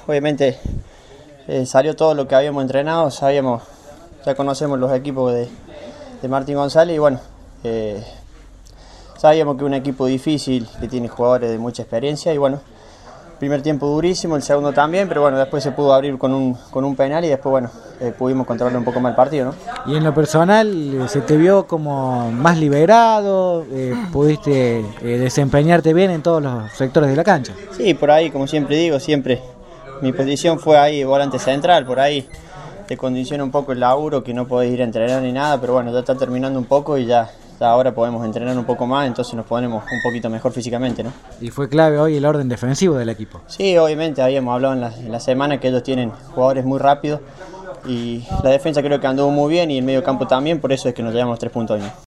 obviamente salió todo lo que habíamos entrenado, ya conocemos los equipos de Martín González y bueno, sabíamos que es un equipo difícil, que tiene jugadores de mucha experiencia y bueno, primer tiempo durísimo, el segundo también, pero bueno, después se pudo abrir con un penal y después bueno, pudimos controlar un poco más el partido, ¿no? Y en lo personal, ¿se te vio como más liberado? ¿Pudiste desempeñarte bien en todos los sectores de la cancha? Sí, por ahí, como siempre digo, mi posición fue ahí, volante central, por ahí te condiciona un poco el laburo, que no podés ir a entrenar ni nada, pero bueno, ya está terminando un poco y ya ahora podemos entrenar un poco más, entonces nos ponemos un poquito mejor físicamente, ¿no? Y fue clave hoy el orden defensivo del equipo. Sí, obviamente, habíamos hablado en la semana que ellos tienen jugadores muy rápidos y la defensa creo que anduvo muy bien y el medio campo también, por eso es que nos llevamos los 3 puntos hoy.